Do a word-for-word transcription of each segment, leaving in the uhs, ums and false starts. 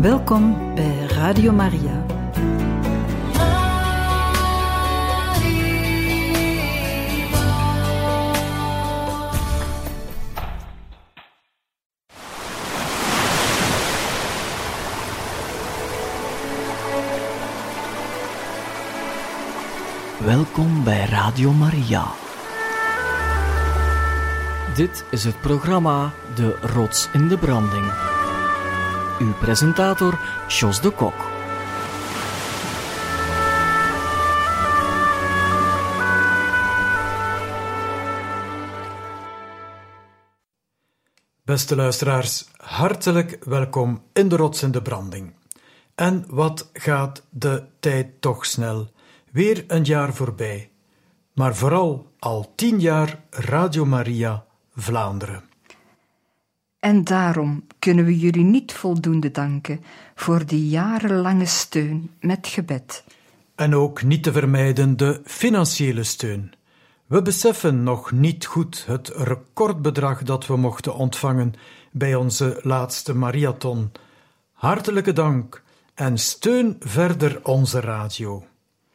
Welkom bij Radio Maria. Welkom bij Radio Maria. Dit is het programma De Rots in de Branding. Uw presentator Jos de Kok. Beste luisteraars, hartelijk welkom in De Rots in de Branding. En wat gaat de tijd toch snel. Weer een jaar voorbij. Maar vooral al tien jaar Radio Maria Vlaanderen. En daarom kunnen we jullie niet voldoende danken voor die jarenlange steun met gebed. En ook niet te vermijden de financiële steun. We beseffen nog niet goed het recordbedrag dat we mochten ontvangen bij onze laatste marathon. Hartelijke dank en steun verder onze radio.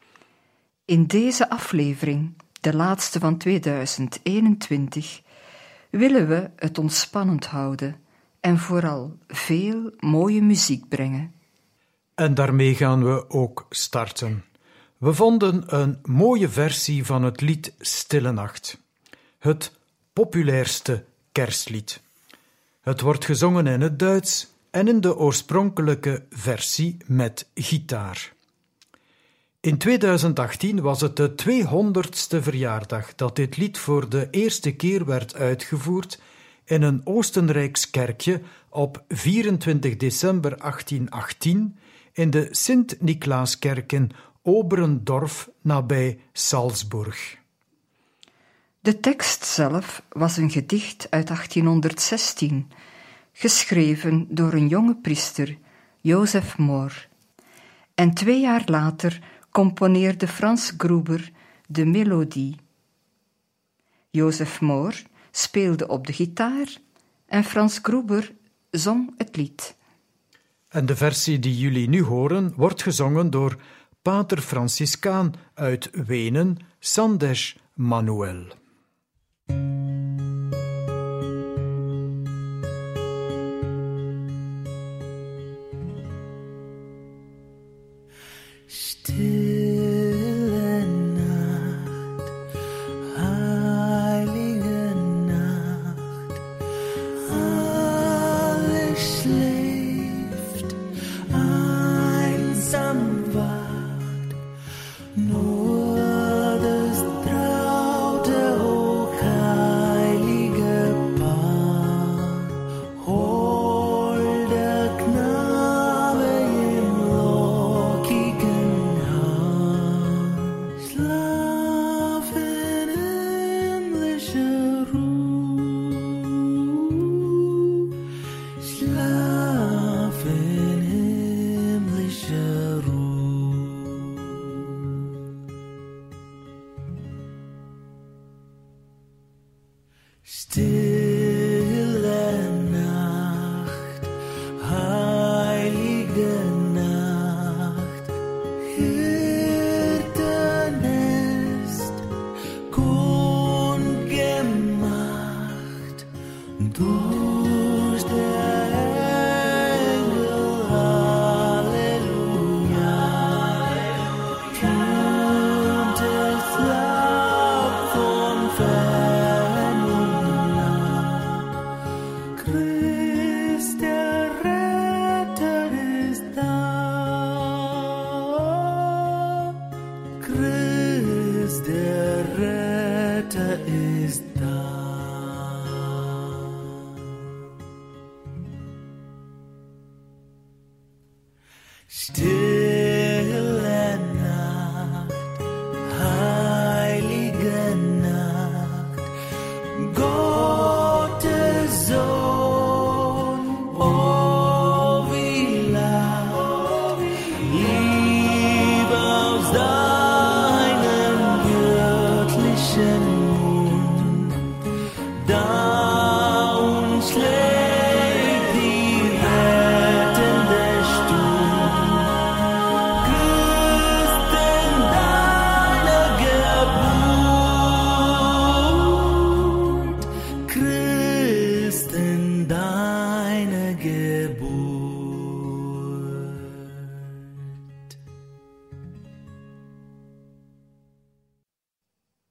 In deze aflevering, de laatste van tweeduizend eenentwintig, willen we het ontspannend houden en vooral veel mooie muziek brengen. En daarmee gaan we ook starten. We vonden een mooie versie van het lied Stille Nacht. Het populairste kerstlied. Het wordt gezongen in het Duits en in de oorspronkelijke versie met gitaar. In tweeduizend achttien was het de tweehonderdste verjaardag dat dit lied voor de eerste keer werd uitgevoerd in een Oostenrijks kerkje op vierentwintig december achttienhonderdachttien in de Sint-Niklaaskerk in Oberndorf nabij Salzburg. De tekst zelf was een gedicht uit achttienhonderdzestien, geschreven door een jonge priester, Joseph Mohr. En twee jaar later componeerde Franz Gruber de melodie. Joseph Mohr speelde op de gitaar en Franz Gruber zong het lied. En de versie die jullie nu horen wordt gezongen door pater Franciscaan uit Wenen, Sandesh Manuel. Stille Nacht, heilige Nacht, alles schläft, einsam wacht, nur das traute hochheilige Paar, holder Knabe im lockigen Schlaf in himmlischer Ruhe, schlaf in himmlischer Ruhe. Stille Nacht, heilige Nacht, Hirtennest, kundgemacht, durch der Engel, Halleluja, tönt es laut von fernen Land. Christ der Retter ist da, Christ der Retter ist da. Stille Nacht, heilige Nacht, Gottes Sohn, oh wie laut, lieb auf seinen göttlichen Mund, da uns schlägt die rettende Stimme.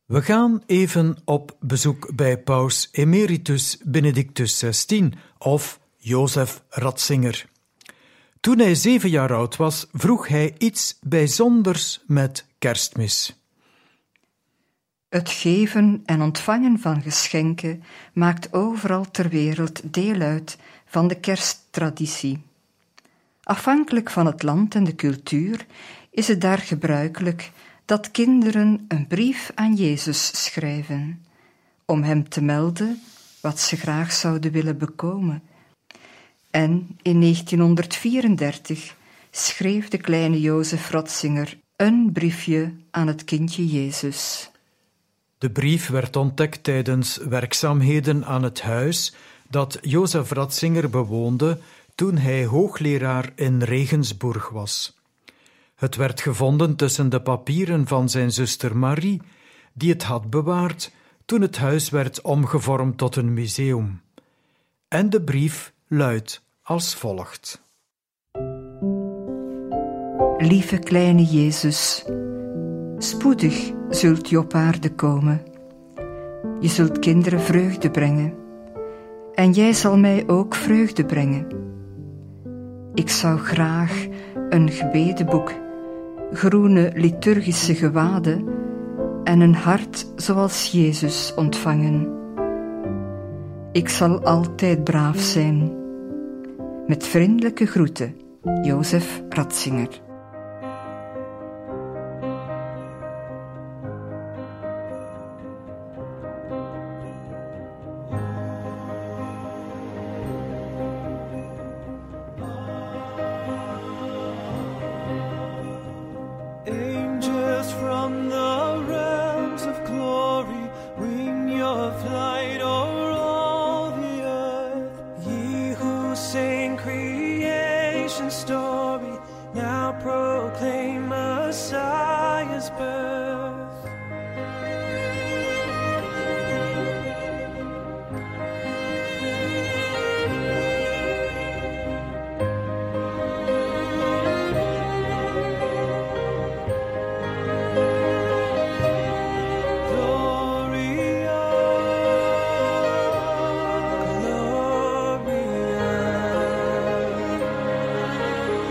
We gaan even op bezoek bij paus emeritus Benedictus zestien of Jozef Ratzinger. Toen hij zeven jaar oud was, vroeg hij iets bijzonders met Kerstmis. Het geven en ontvangen van geschenken maakt overal ter wereld deel uit van de kersttraditie. Afhankelijk van het land en de cultuur is het daar gebruikelijk dat kinderen een brief aan Jezus schrijven, om hem te melden wat ze graag zouden willen bekomen. En in negentienhonderdvierendertig schreef de kleine Jozef Ratzinger een briefje aan het kindje Jezus. De brief werd ontdekt tijdens werkzaamheden aan het huis dat Jozef Ratzinger bewoonde toen hij hoogleraar in Regensburg was. Het werd gevonden tussen de papieren van zijn zuster Marie, die het had bewaard toen het huis werd omgevormd tot een museum. En de brief luidt als volgt. Lieve kleine Jezus, spoedig zult je op aarde komen. Je zult kinderen vreugde brengen. En jij zal mij ook vreugde brengen. Ik zou graag een gebedenboek, groene liturgische gewaden en een hart zoals Jezus ontvangen. Ik zal altijd braaf zijn. Met vriendelijke groeten, Jozef Ratzinger. Angels from the realms of glory, wing your flight o'er all the earth. Ye who sing creation's story, now proclaim Messiah's birth. Gloria, Gloria.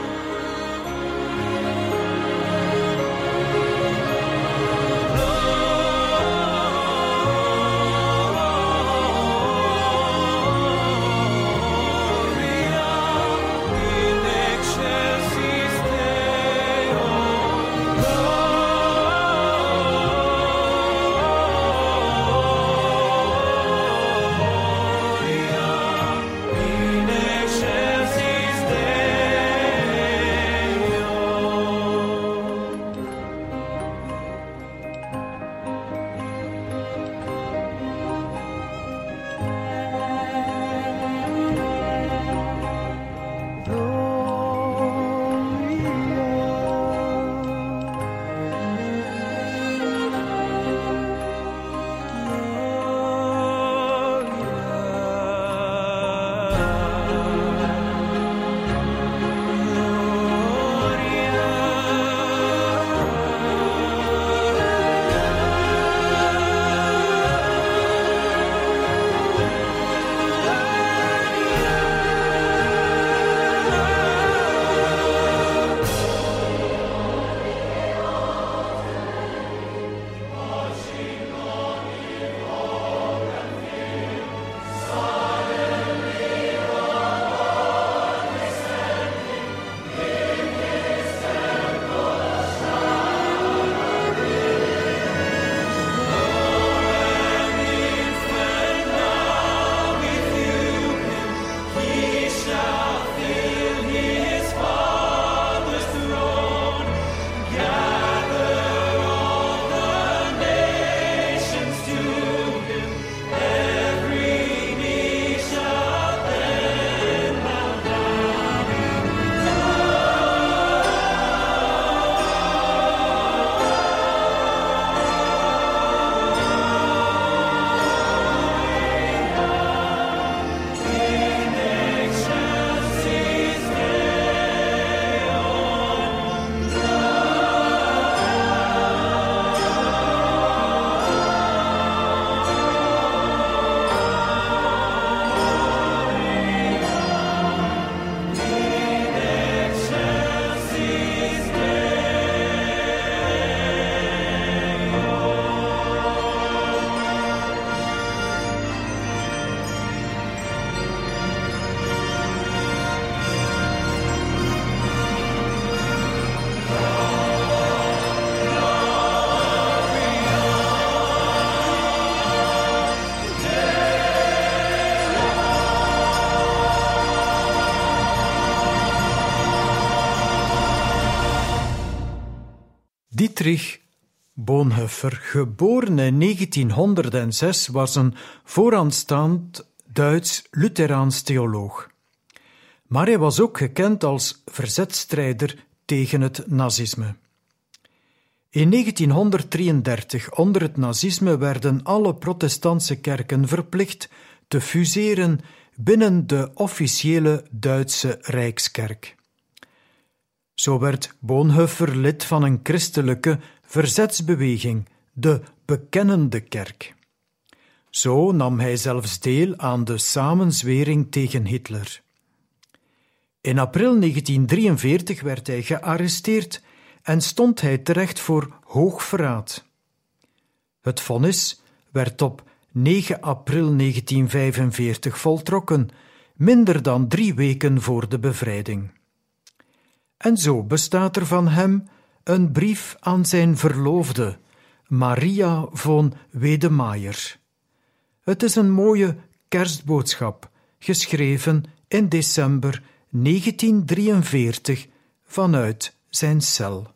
Dietrich Bonhoeffer, geboren in negentienhonderdzes, was een vooraanstaand Duits-Lutheraans theoloog. Maar hij was ook gekend als verzetstrijder tegen het nazisme. In negentienhonderddrieëndertig, onder het nazisme, werden alle protestantse kerken verplicht te fuseren binnen de officiële Duitse Rijkskerk. Zo werd Bonhoeffer lid van een christelijke verzetsbeweging, de Bekennende Kerk. Zo nam hij zelfs deel aan de samenzwering tegen Hitler. In april negentiendrieënveertig werd hij gearresteerd en stond hij terecht voor hoogverraad. Het vonnis werd op negen april negentienvijfenveertig voltrokken, minder dan drie weken voor de bevrijding. En zo bestaat er van hem een brief aan zijn verloofde, Maria von Wedemeyer. Het is een mooie kerstboodschap, geschreven in december negentiendrieënveertig vanuit zijn cel.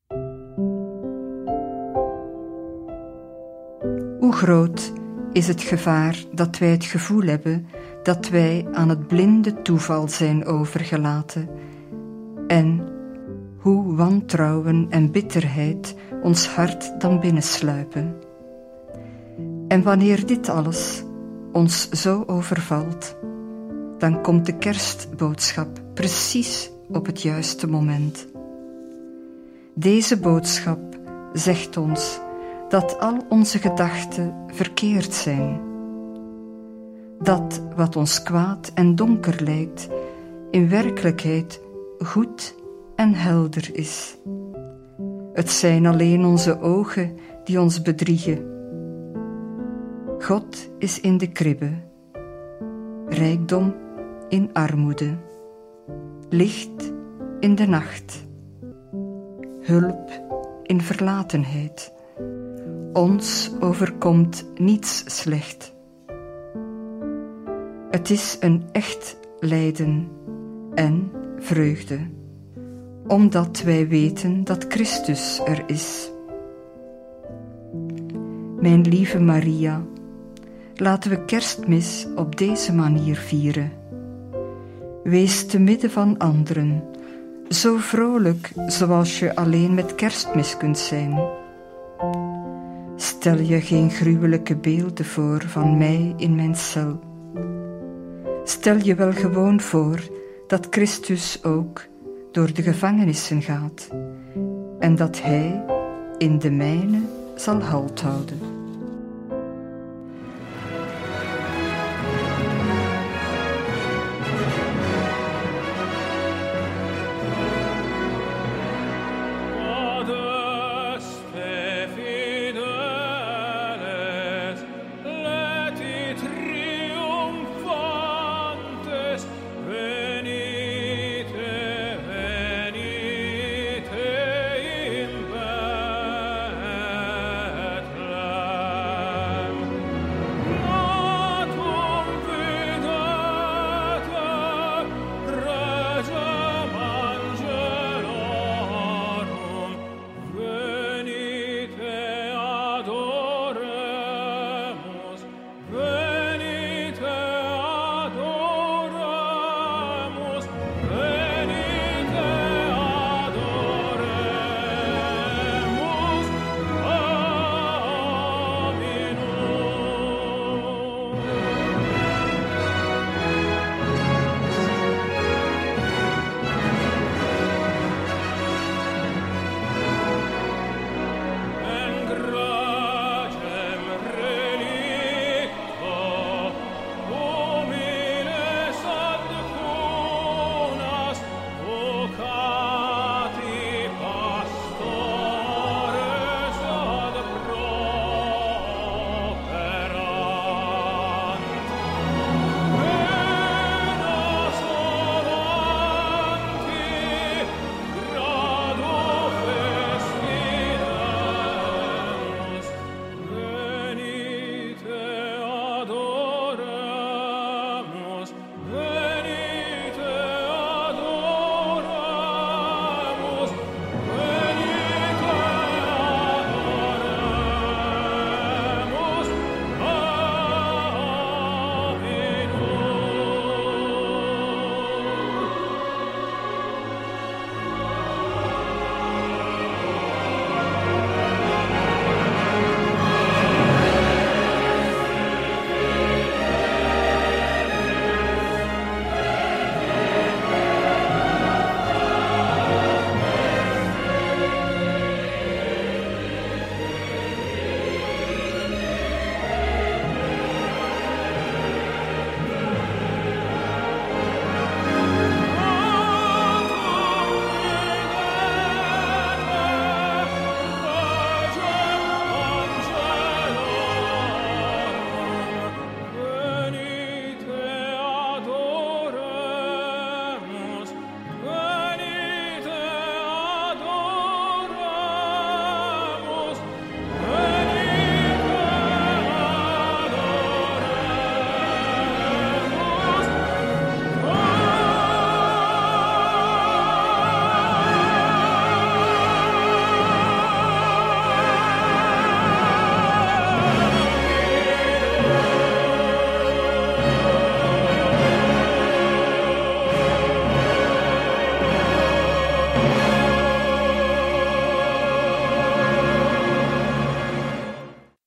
Hoe groot is het gevaar dat wij het gevoel hebben dat wij aan het blinde toeval zijn overgelaten en hoe wantrouwen en bitterheid ons hart dan binnensluipen. En wanneer dit alles ons zo overvalt, dan komt de kerstboodschap precies op het juiste moment. Deze boodschap zegt ons dat al onze gedachten verkeerd zijn. Dat wat ons kwaad en donker lijkt, in werkelijkheid goed en helder is. Het zijn alleen onze ogen die ons bedriegen. God is in de kribbe, rijkdom in armoede, licht in de nacht, hulp in verlatenheid. Ons overkomt niets slecht. Het is een echt lijden en vreugde, omdat wij weten dat Christus er is. Mijn lieve Maria, laten we Kerstmis op deze manier vieren. Wees te midden van anderen, zo vrolijk zoals je alleen met Kerstmis kunt zijn. Stel je geen gruwelijke beelden voor van mij in mijn cel. Stel je wel gewoon voor dat Christus ook door de gevangenissen gaat en dat Hij in de mijne zal halt houden. Venite in Bethlehem.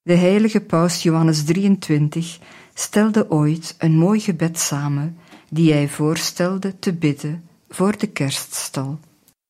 De heilige paus Johannes drieëntwintig stelde ooit een mooi gebed samen die hij voorstelde te bidden voor de kerststal.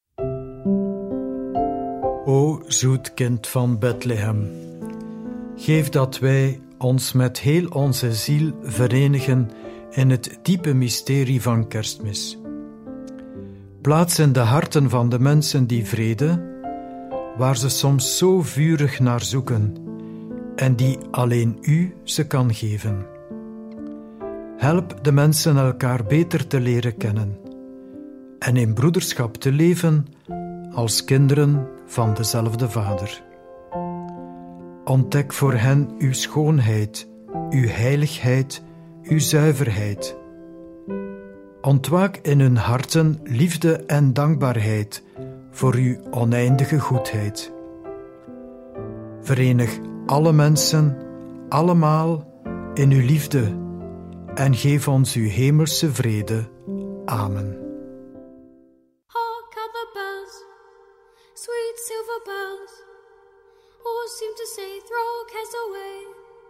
O zoet kind van Bethlehem, geef dat wij ons met heel onze ziel verenigen in het diepe mysterie van Kerstmis. Plaats in de harten van de mensen die vrede, waar ze soms zo vurig naar zoeken en die alleen U ze kan geven. Help de mensen elkaar beter te leren kennen en in broederschap te leven als kinderen van dezelfde Vader. Ontdek voor hen uw schoonheid, uw heiligheid, uw zuiverheid. Ontwaak in hun harten liefde en dankbaarheid voor uw oneindige goedheid. Verenig alle mensen, allemaal in uw liefde en geef ons uw hemelse vrede. Amen. Hark how the bells, sweet silver bells, all seem to say, throw cares away.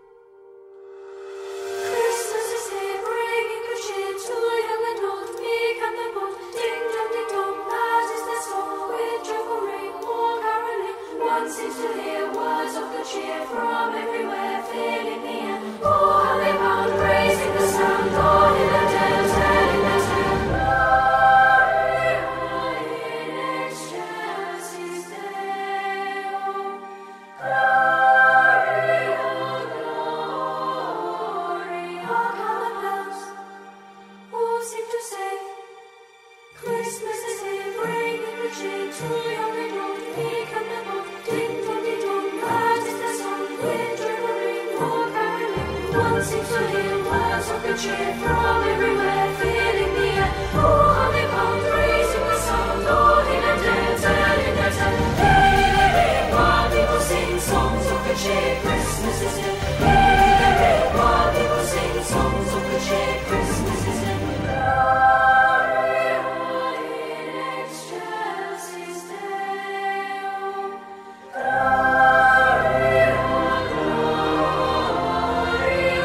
Christmas is here, bringing good cheer to young and old, meek and the bold. Ding dong, ding dong, that is their song. With joyful ring or caroling, one seems to hear words of good cheer from everywhere, filling the air. Oh, how they bound, raising the sound, all in the dead, telling their tale. Gloria in excelsis Deo. Gloria, gloria. Hark how the bells all seem to say, Christmas is here, bringing good cheer to young and old, meek and the bold. Ding dong, ding dong, that is the song. With joyful ring or caroling, one seems to hear words of good cheer from everywhere, filling the air. Oh, how they bound, raising the sound, all in a day, telling their tale. Hey, hey, hey, while people sing songs of good cheer, Christmas is here. Hey, hey, hey, while people sing songs of good cheer, Christmas is here. Gloria in excelsis Deo. Gloria, gloria.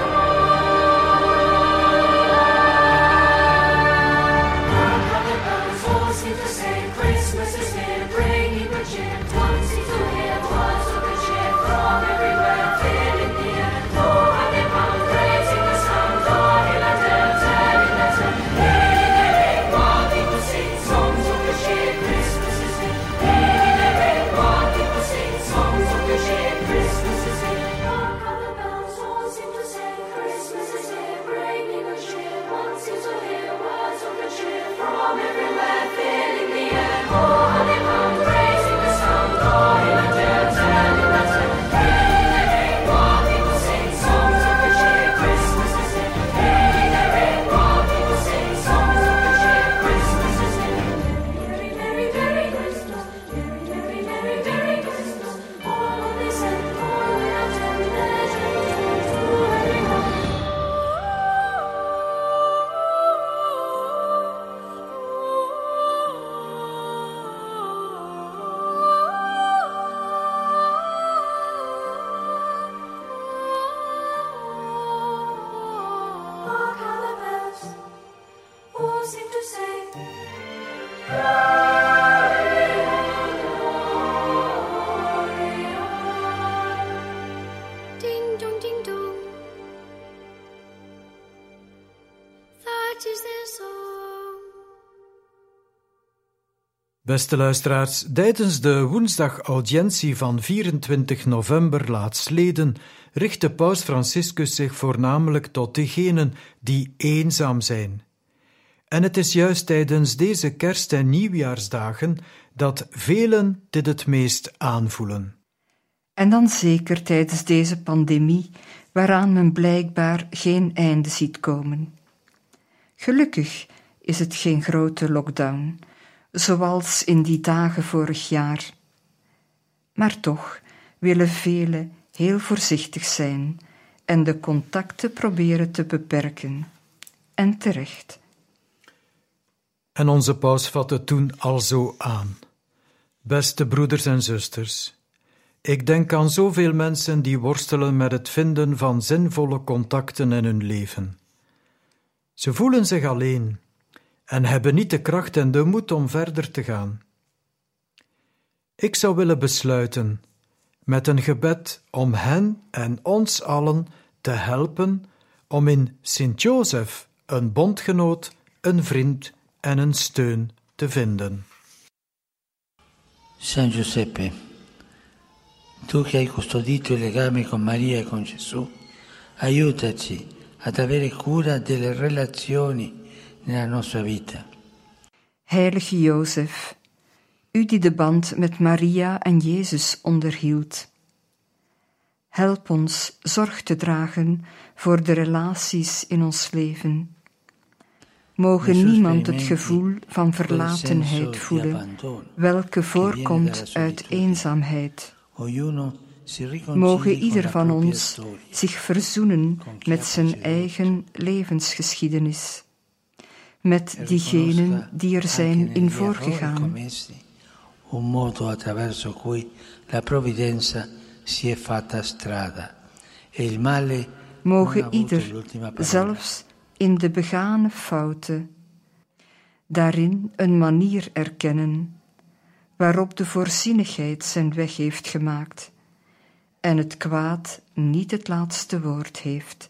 Hark how the bells all seem to say, Christmas is here, bringing good cheer. One seems to hear words of good cheer from everywhere, filling the air. Oh, how they bound, raising the sound, all in a day, telling their tale. Hey, hey, hey, while people sing songs of good cheer, Christmas is here. Hey, hey, hey, while people sing songs of good cheer, Christmas is here. Hark how the bells all seem to say, Christmas is here, bringing good cheer. One seems to hear words of good cheer from everywhere, filling the air. Oh, how they bound, raising the sound, all in a day, telling their tale. Hey, hey, hey, while people sing songs of good cheer, Christmas is here. Hey, hey, hey, while people sing songs of good cheer, Christmas is here. Merry, merry, merry Christmas, merry, merry, merry, merry Christmas. All they said, all without end, their dreams to everyone. Hark how the bells all seem to say, Gloria, gloria. Ding dong, ding dong, that is their song. Beste luisteraars, tijdens de woensdag-audiëntie van vierentwintig november laatstleden richtte paus Franciscus zich voornamelijk tot degenen die eenzaam zijn. En het is juist tijdens deze kerst- en nieuwjaarsdagen dat velen dit het meest aanvoelen. En dan zeker tijdens deze pandemie, waaraan men blijkbaar geen einde ziet komen. Gelukkig is het geen grote lockdown, zoals in die dagen vorig jaar. Maar toch willen velen heel voorzichtig zijn en de contacten proberen te beperken. En terecht. En onze paus vatte toen al zo aan. Beste broeders en zusters, Ik denk aan zoveel mensen die worstelen met het vinden van zinvolle contacten in hun leven. Ze voelen zich alleen en hebben niet de kracht en de moed om verder te gaan. Ik zou willen besluiten met een gebed om hen en ons allen te helpen om in Sint-Jozef een bondgenoot, een vriend en een steun te vinden. San Giuseppe, tu che hai custodito il legame con Maria e con Gesù, aiutaci ad avere cura delle relazioni nella nostra vita. Heilige Jozef, u die de band met Maria en Jezus onderhield. Help ons zorg te dragen voor de relaties in ons leven. Mogen niemand het gevoel van verlatenheid voelen, welke voorkomt uit eenzaamheid. Mogen ieder van ons zich verzoenen met zijn eigen levensgeschiedenis, met diegenen die er zijn in voorgegaan. Un modo attraverso cui la provvidenza si è fatta strada e il male. Mogen ieder, zelfs in de begane fouten, daarin een manier erkennen waarop de voorzienigheid zijn weg heeft gemaakt en het kwaad niet het laatste woord heeft.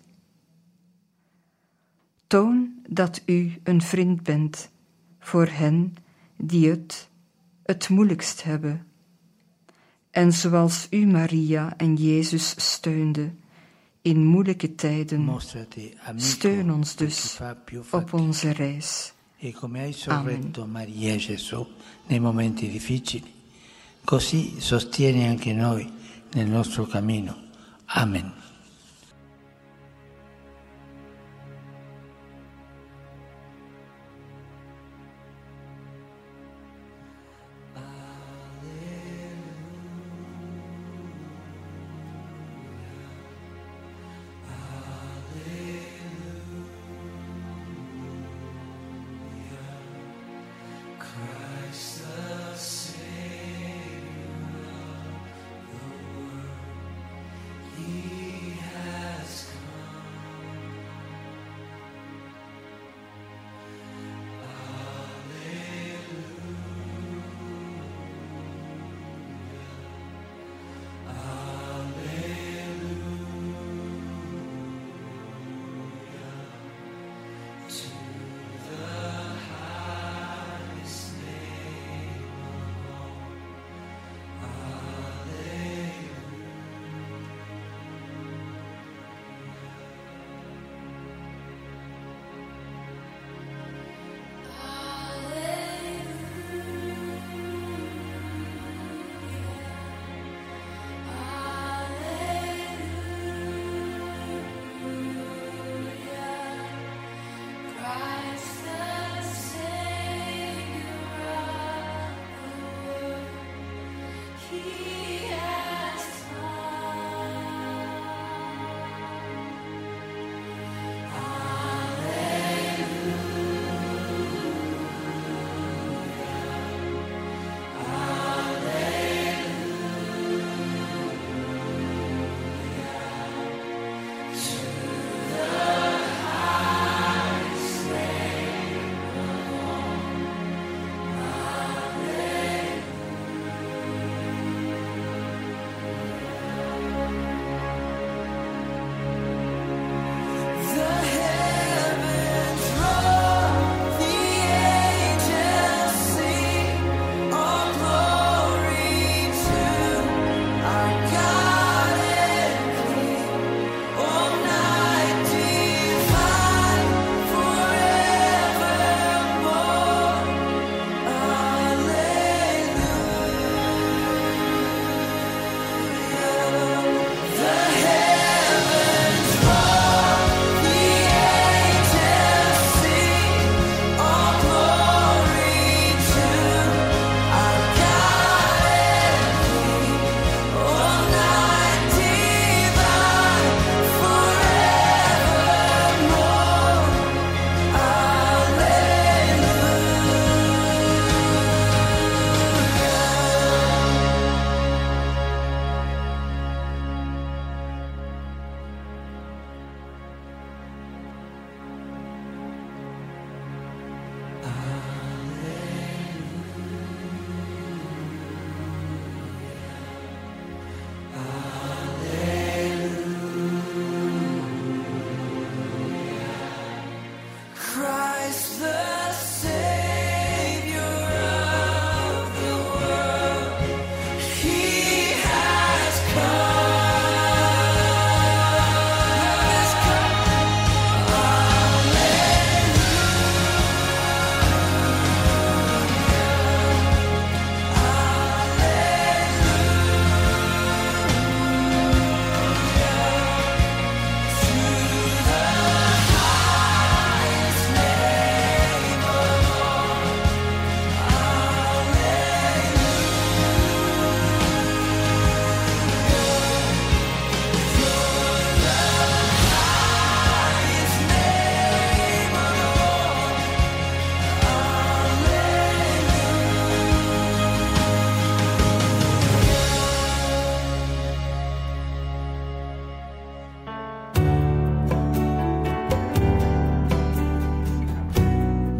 Toon dat u een vriend bent voor hen die het het moeilijkst hebben. En zoals u Maria en Jezus steunde in moeilijke tijden, steun ons dus op onze reis. E come hai sorretto Maria e Gesù nei momenti difficili, così sostieni anche noi nel nostro cammino. Amen. He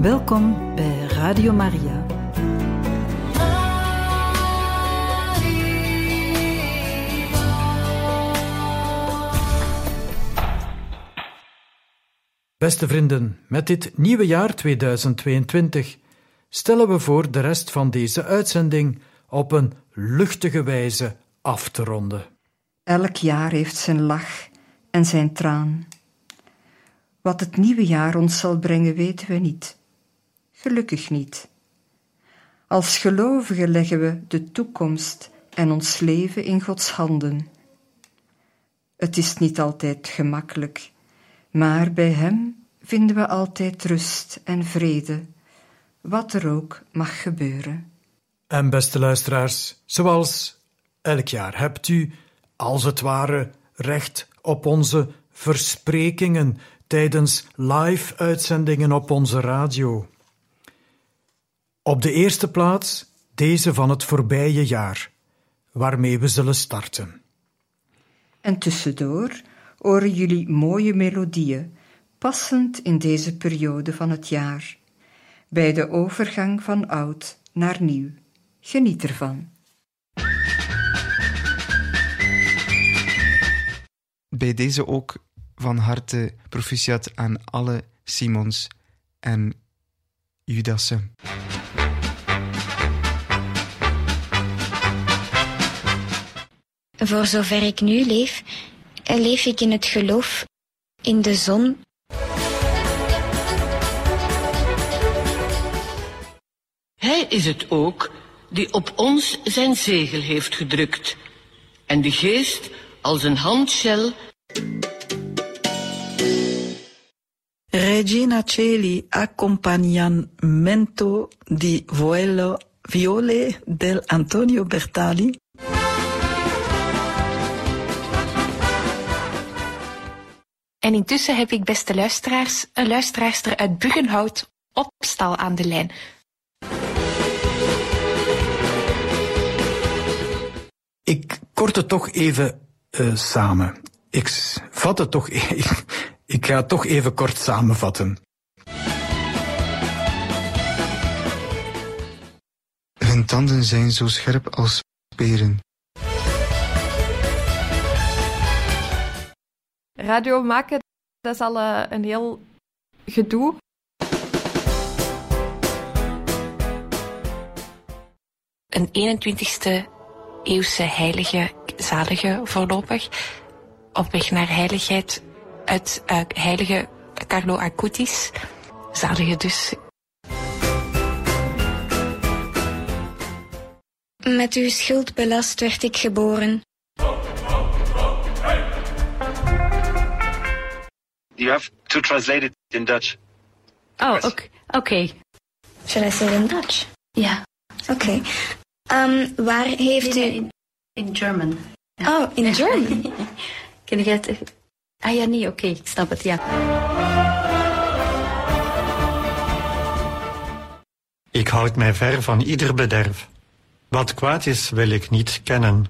Welkom bij Radio Maria. Beste vrienden, met dit nieuwe jaar tweeduizend tweeëntwintig stellen we voor de rest van deze uitzending op een luchtige wijze af te ronden. Elk jaar heeft zijn lach en zijn traan. Wat het nieuwe jaar ons zal brengen, weten we niet. Gelukkig niet. Als gelovigen leggen we de toekomst en ons leven in Gods handen. Het is niet altijd gemakkelijk, maar bij Hem vinden we altijd rust en vrede, wat er ook mag gebeuren. En beste luisteraars, zoals elk jaar hebt u, als het ware, recht op onze versprekingen tijdens live-uitzendingen op onze radio. Op de eerste plaats deze van het voorbije jaar, waarmee we zullen starten. En tussendoor horen jullie mooie melodieën, passend in deze periode van het jaar, bij de overgang van oud naar nieuw. Geniet ervan. Bij deze ook van harte proficiat aan alle Simons en Judassen. Voor zover ik nu leef, leef ik in het geloof in de zon. Hij is het ook die op ons zijn zegel heeft gedrukt en de geest als een handschel. Regina Celi accompagnamento di Vuelo Viole del Antonio Bertali. En intussen heb ik, beste luisteraars, een luisteraarster uit Buggenhout op stal aan de lijn. Ik kort het toch even uh, samen. Ik vat het toch... Ik, ik ga het toch even kort samenvatten. Hun tanden zijn zo scherp als speren. Radio maken, dat is al uh, een heel gedoe. Een eenentwintigste eeuwse heilige, zalige voorlopig, op weg naar heiligheid uit uh, heilige Carlo Acutis, zalige dus. Met uw schuld belast werd ik geboren. You have to translate it in Dutch. Oh, oké. Okay. Okay. Shall I say it in Dutch? Ja. Oké. Okay. Um, waar heeft nee, u... In, in German. Ja. Oh, in German? Ken je het? Ah ja, nee, oké, okay, ik snap het, ja. Ik houd mij ver van ieder bederf. Wat kwaad is, wil ik niet kennen.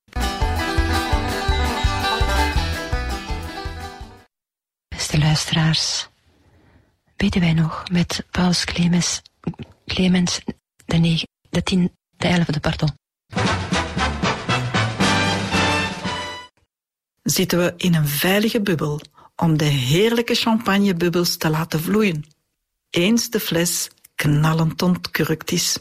Beste luisteraars, weten wij nog met Paus Clemens, Clemens de, negen, de, tien, de elfde, pardon. Zitten we in een veilige bubbel om de heerlijke champagnebubbels te laten vloeien. Eens de fles knallend ontkurkt is.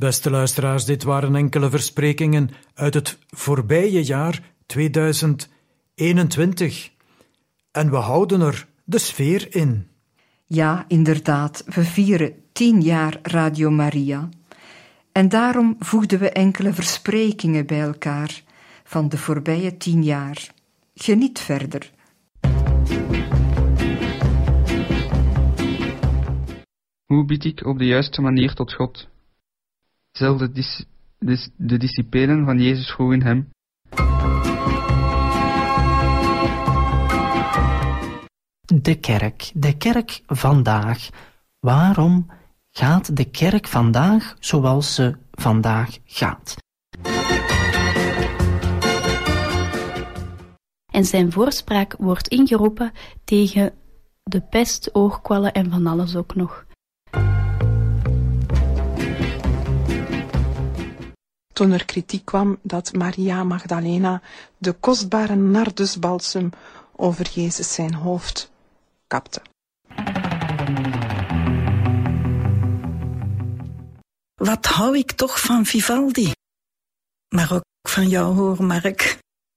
Beste luisteraars, dit waren enkele versprekingen uit het voorbije jaar tweeduizend eenentwintig. En we houden er de sfeer in. Ja, inderdaad, we vieren tien jaar Radio Maria. En daarom voegden we enkele versprekingen bij elkaar van de voorbije tien jaar. Geniet verder. Hoe bid ik op de juiste manier tot God? Zelfde dis, dis, de discipelen van Jezus vroegen hem. De kerk, de kerk vandaag. Waarom gaat de kerk vandaag zoals ze vandaag gaat? En zijn voorspraak wordt ingeroepen tegen de pest, oogkwallen en van alles ook nog. Toen er kritiek kwam dat Maria Magdalena de kostbare nardusbalsem over Jezus zijn hoofd kapte. Wat hou ik toch van Vivaldi? Maar ook van jou hoor, Mark.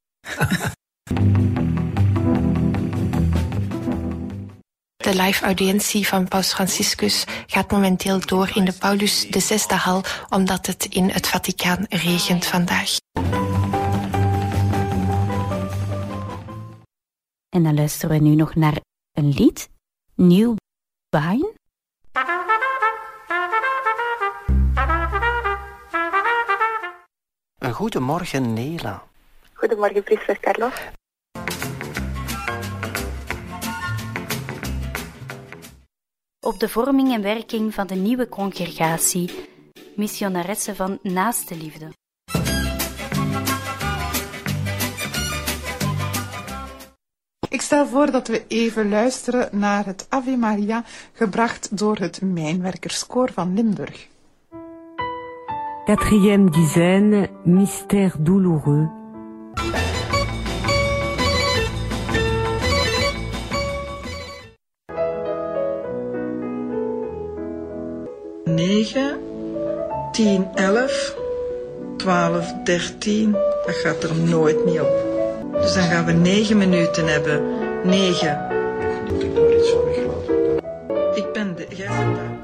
De live-audiëntie van Paus Franciscus gaat momenteel door in de Paulus de zesde hal, omdat het in het Vaticaan regent vandaag. En dan luisteren we nu nog naar een lied, New Wine. Goedemorgen, Nela. Goedemorgen, priester Carlos. Op de vorming en werking van de nieuwe congregatie, missionaressen van naaste liefde. Ik stel voor dat we even luisteren naar het Ave Maria, gebracht door het Mijnwerkerskoor van Limburg. Quatrième dizaine, mystère douloureux. negen, tien, elf, twaalf, dertien, dat gaat er nooit niet op. Dus dan gaan we negen minuten hebben. negen. Moet ik daar iets van weglaten? Ik ben de... Jij bent daar.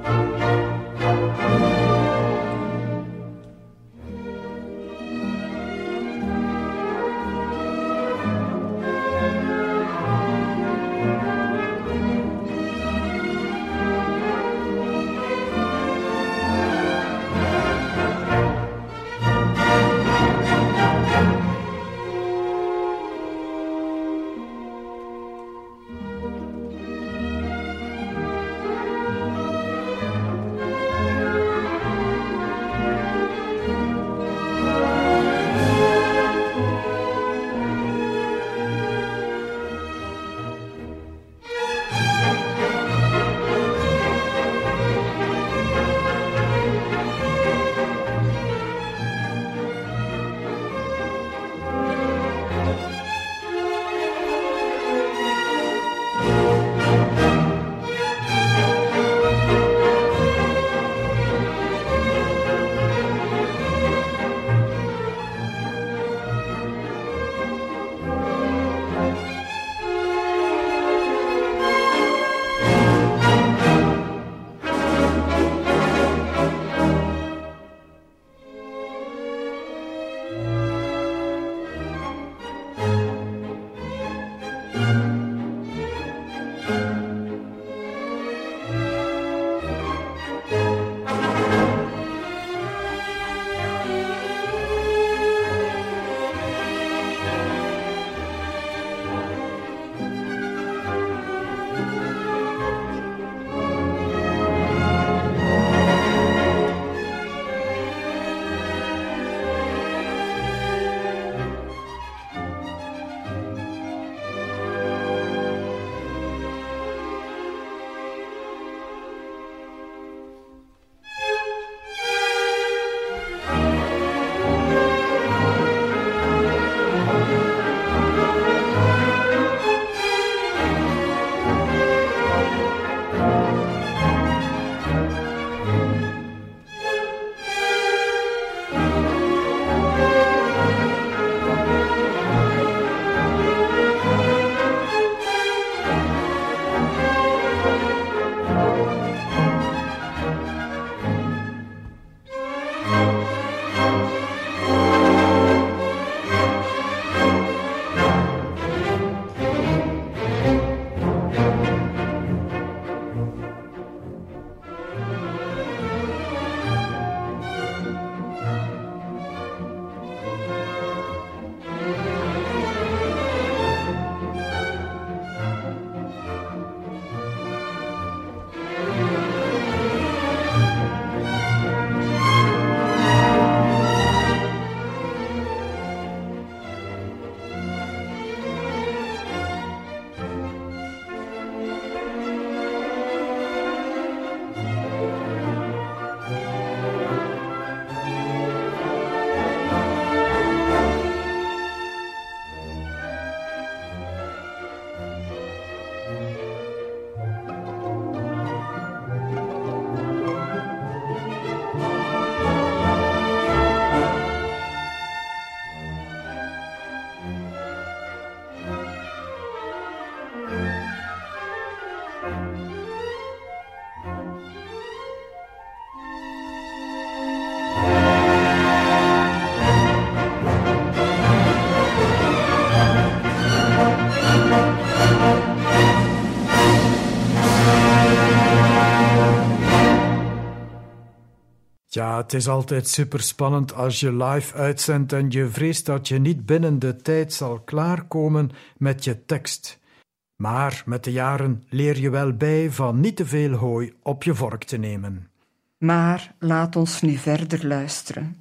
Ja, het is altijd superspannend als je live uitzendt en je vreest dat je niet binnen de tijd zal klaarkomen met je tekst. Maar met de jaren leer je wel bij van niet te veel hooi op je vork te nemen. Maar laat ons nu verder luisteren.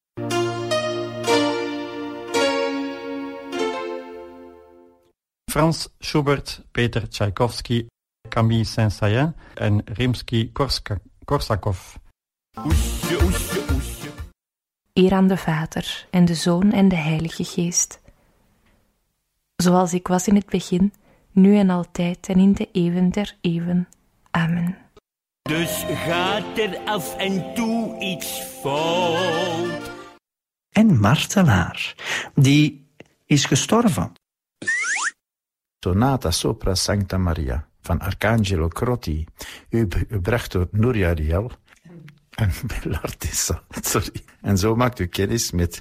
Frans Schubert, Peter Tchaikovsky, Camille Saint-Saëns en Rimsky-Korsakov. Oesje, oesje, oesje. Eer aan de Vader en de Zoon en de Heilige Geest. Zoals ik was in het begin, nu en altijd en in de eeuwen der eeuwen. Amen. Dus gaat er af en toe iets fout. En martelaar, die is gestorven. Sonata sopra Sancta Maria van Arcangelo Crotti, gebracht door Nuria Riel en Bellartissa. Sorry. En zo maakt u kennis met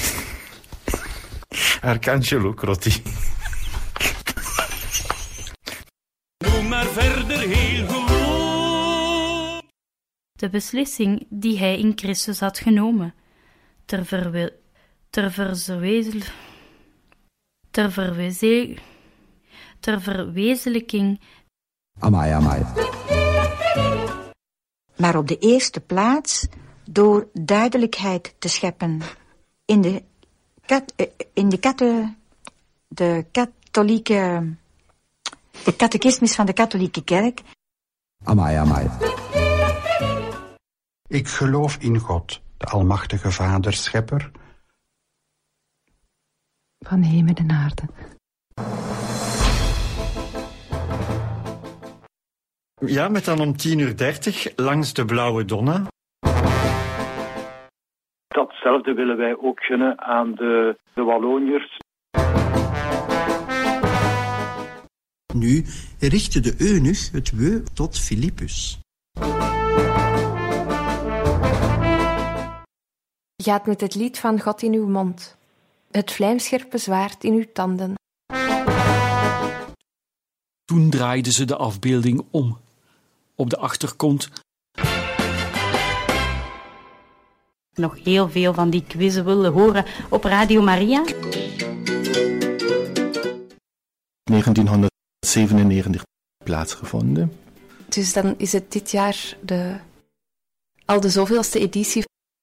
Arcangelo Crotti. Doe maar verder heel gewoon. De beslissing die hij in Christus had genomen, ter verwe... ter verwezel... ter verwezel... ter verwezenlijking. Amai, amai. Maar op de eerste plaats door duidelijkheid te scheppen in de, kat, in de, katte, de katholieke, de catechismus van de katholieke kerk. Amai, amai. Ik geloof in God, de almachtige Vader, schepper van hemel en aarde. Ja, met dan om tien uur dertig langs de Blauwe Donna. Datzelfde willen wij ook gunnen aan de, de Walloniërs. Nu richtte de eunuch het weu tot Filippus. Gaat met het lied van God in uw mond, het vlijmscherpe zwaard in uw tanden. Toen draaiden ze de afbeelding om. Op de achterkant nog heel veel van die quizzen willen horen op Radio Maria. negentienhonderdzevenennegentig plaatsgevonden. Dus dan is het dit jaar de, al de zoveelste editie.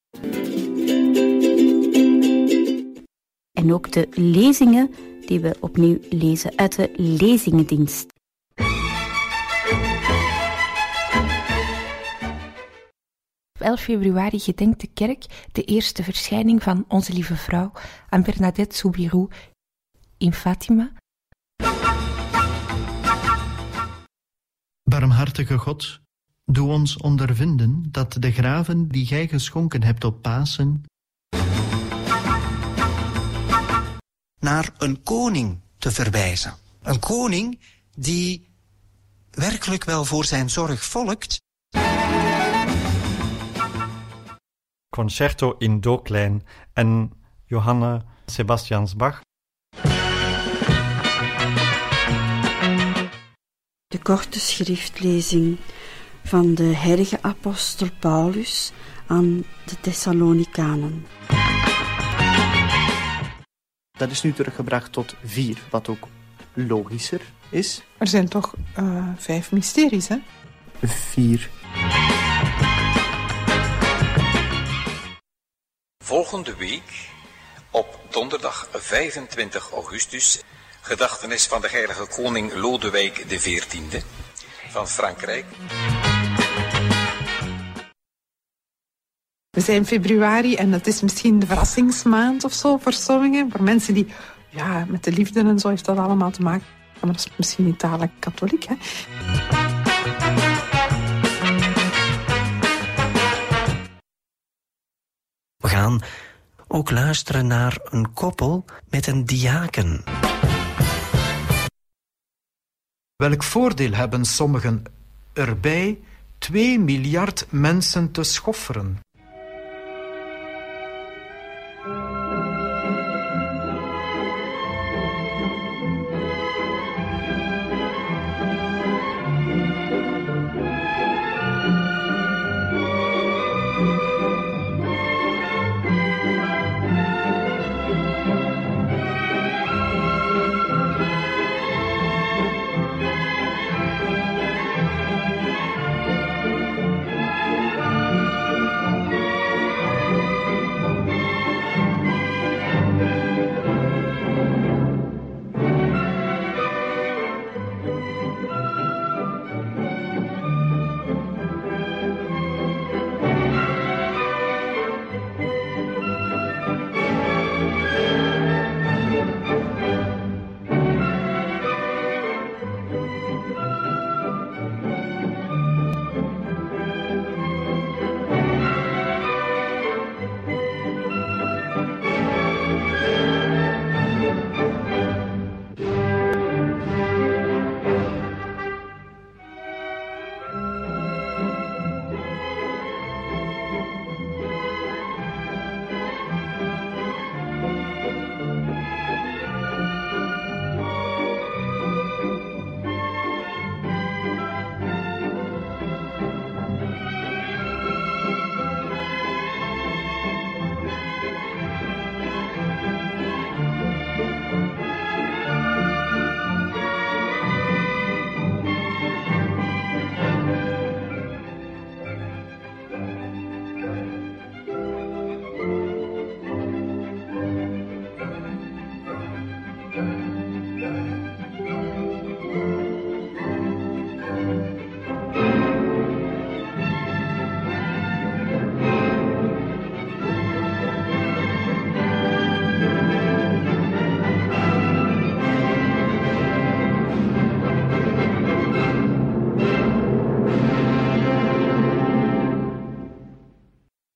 En ook de lezingen die we opnieuw lezen uit de lezingendienst. Op elf februari gedenkt de kerk de eerste verschijning van Onze Lieve Vrouw aan Bernadette Soubirous in Fatima. Barmhartige God, doe ons ondervinden dat de graven die gij geschonken hebt op Pasen naar een koning te verwijzen. Een koning die werkelijk wel voor zijn zorg volgt. Concerto in Do-klein en Johanna Sebastians Bach. De korte schriftlezing van de heilige apostel Paulus aan de Thessalonicanen. Dat is nu teruggebracht tot vier, wat ook logischer is. Er zijn toch uh, vijf mysteries, hè? Vier. Volgende week, op donderdag vijfentwintig augustus, gedachtenis van de heilige koning Lodewijk de veertiende van Frankrijk. We zijn in februari en het is misschien de verrassingsmaand of zo voor sommigen. Voor mensen die, ja, met de liefde en zo heeft dat allemaal te maken. Maar dat is misschien niet dadelijk katholiek, hè? We gaan ook luisteren naar een koppel met een diaken. Welk voordeel hebben sommigen erbij twee miljard mensen te schofferen?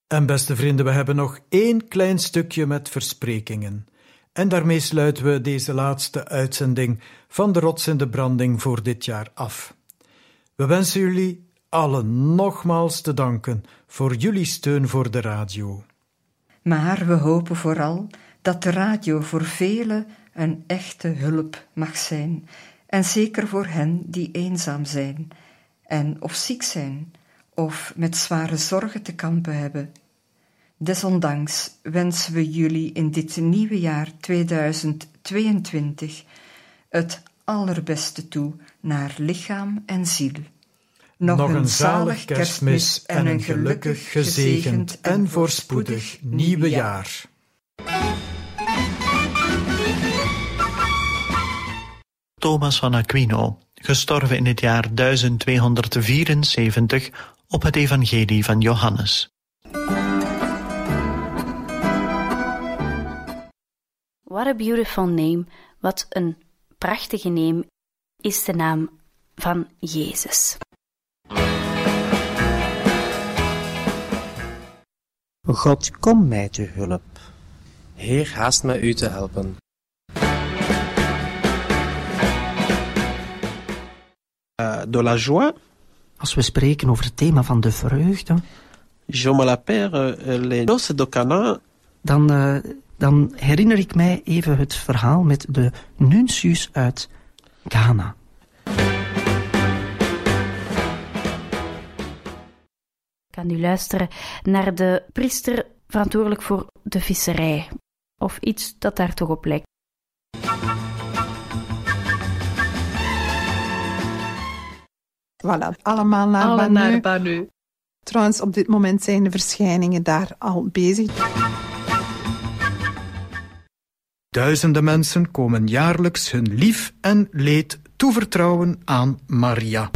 En beste vrienden, we hebben nog één klein stukje met versprekingen. En daarmee sluiten we deze laatste uitzending van de Rots in de Branding voor dit jaar af. We wensen jullie allen nogmaals te danken voor jullie steun voor de radio. Maar we hopen vooral dat de radio voor velen een echte hulp mag zijn. En zeker voor hen die eenzaam zijn en of ziek zijn of met zware zorgen te kampen hebben. Desondanks wensen we jullie in dit nieuwe jaar tweeduizend tweeëntwintig het allerbeste toe naar lichaam en ziel. Nog, Nog een zalig kerstmis en een gelukkig, gezegend en voorspoedig nieuwe jaar. Thomas van Aquino, gestorven in het jaar duizend tweehonderdvierenzeventig op het evangelie van Johannes. What a beautiful name, wat een prachtige naam is de naam van Jezus. God, kom mij te hulp. Heer, haast mij u te helpen. Uh, de la joie. Als we spreken over het thema van de vreugde, Je me l'appelle uh, les noces de Cana. Dan, uh, dan herinner ik mij even het verhaal met de nuncius uit Ghana. Kan u luisteren naar de priester verantwoordelijk voor de visserij, of iets dat daar toch op lijkt. Voilà, allemaal naar Alle Banu. naar Banu. Trouwens, op dit moment zijn de verschijningen daar al bezig. Duizenden mensen komen jaarlijks hun lief en leed toevertrouwen aan Maria.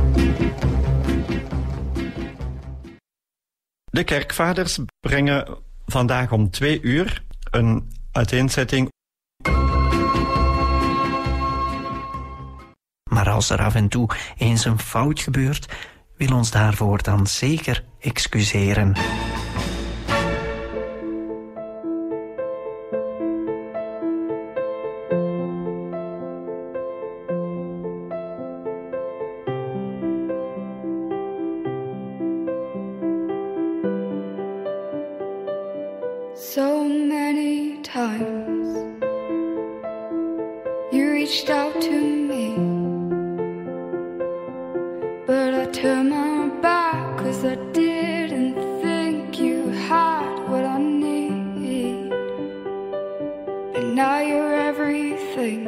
De kerkvaders brengen vandaag om twee uur een uiteenzetting. Maar als er af en toe eens een fout gebeurt, wil ons daarvoor dan zeker excuseren. So many times you reached out to me, but I turned my back 'cause I didn't think you had what I need. And now you're everything,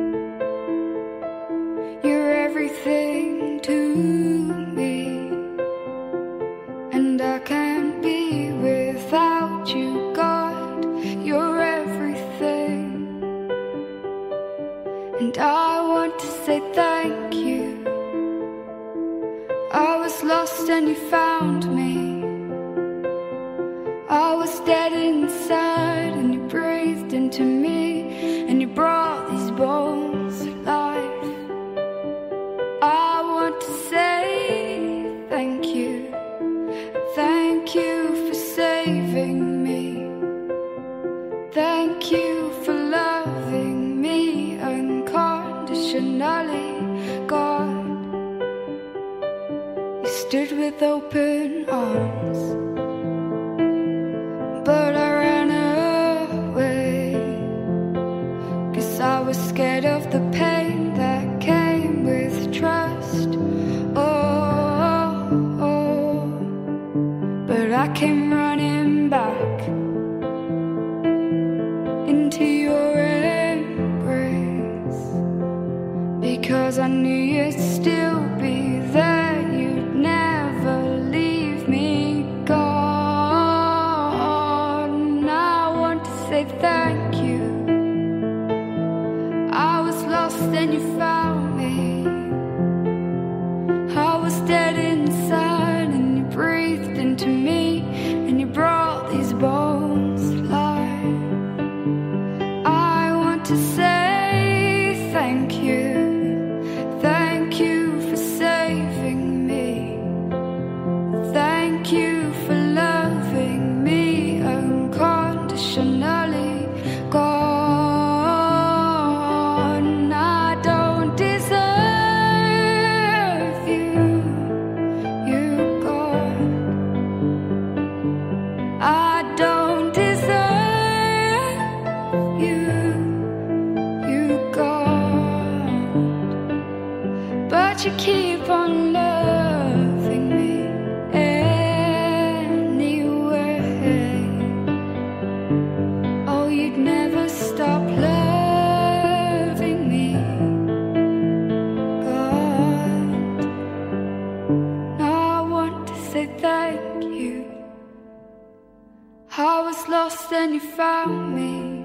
you're everything to me, and I can't be without you. You're everything, and I want to say thank you. I was lost and you found me. I was dead inside and you breathed into me, and you brought these bones to life. I want to say thank you, thank you for saving me. Thank you for loving me unconditionally, God. You stood with open arms, but I ran away, 'cause I was scared of the pain that came with trust. Oh, oh, but I came running back into your embrace, because I knew you'd still be there, you'd never leave me, God. And I want to say thank you. I was lost and you found me. I was dead inside and you breathed into me, and you brought these bones to life. To say thank you, thank you for saving me, thank you for loving lost and you found me.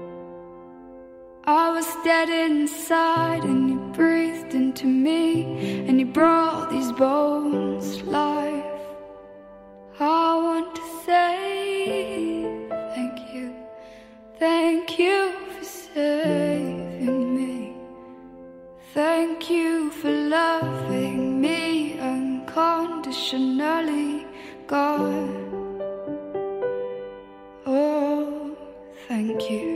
I was dead inside and you breathed into me, and you brought these bones life. I want to say thank you, thank you for saving me. Thank you for loving me unconditionally, God. Oh, thank you.